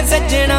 सजना,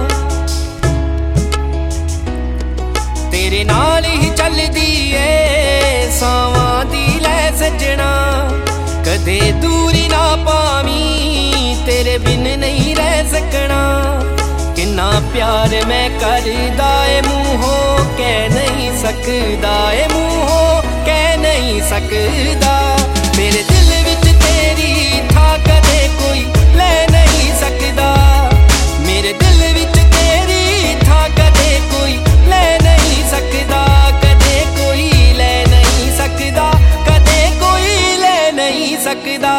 तेरे नाल ही चलदी ए सावां दी लै सजना। कदे दूरी ना पावी तेरे बिन नहीं रह सकना। किन्ना प्यार मैं करदा ए मूहों कह नहीं सकदा, ए मूहों कह नहीं सकदा। मेरे दिल विच तेरी थां कदे कोई ले नहीं सकदा। मेरे दिल विच तेरी थां कदे कोई ले नहीं सकदा। कदे कोई ले नहीं सकदा, कदे कोई ले नहीं सकदा।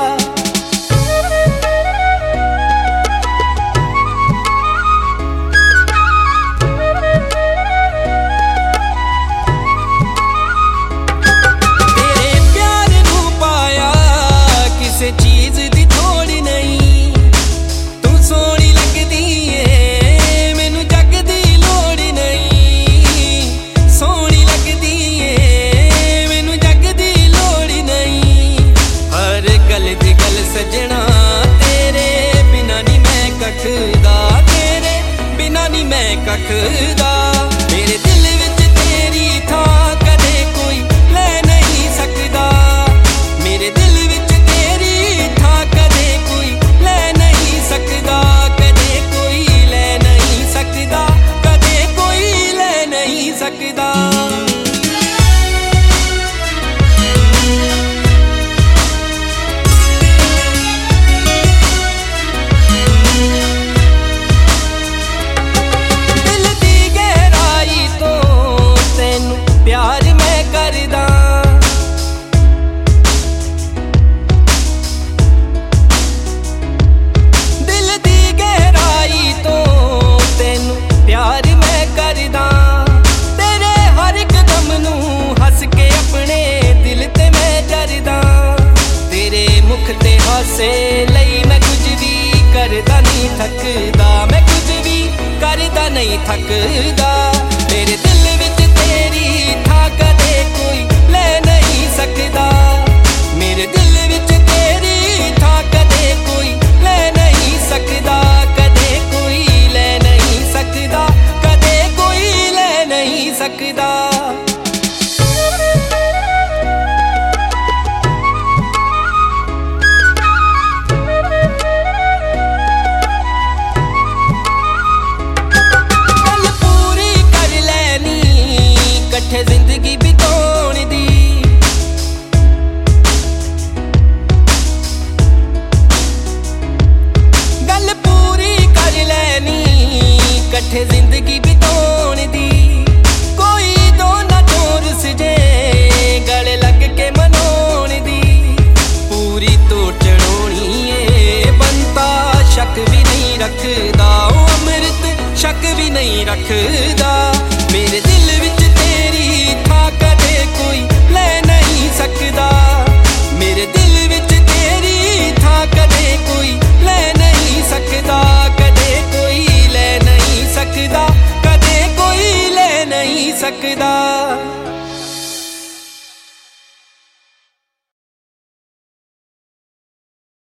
सजना तेरे बिना नी मैं कखदा, तेरे बिना नी मैं कखदा। मेरे दिल विच तेरी थां कदे कोई ले नहीं सकदा। मेरे दिल विच तेरी थां कदे कोई ले नहीं सकदा। कदे कोई ले नहीं सकदा, कदे कोई ले नहीं सकदा। प्यार मैं करदा, दिल दी गहराई तो तेनू प्यार मैं करदा। तेरे हर एक दम नू हस के अपने दिल ते मैं जरदा। तेरे मुख ते हासे लई मैं कुछ भी करदा नहीं थकदा, मैं कुछ भी करदा नहीं थकदा। मेरे दिल विच तेरी थां कदे कोई ले नहीं सकदा। मेरे दिल विच तेरी थां कदे कोई ले नहीं सकदा। कदे कोई ले नहीं सकदा, कदे कोई ले नहीं सकदा। जिंदगी बिताउण दी गल पूरी कर लैनी, कट्ठे जिंदगी बिताउण दी। कोई दो ना चोर सजे गले लग के मनाउण दी। पूरी तो चढ़ाउणी ए बनता शक भी नहीं रखदा, ओ अमृत शक भी नहीं रखदा। मेरे दिल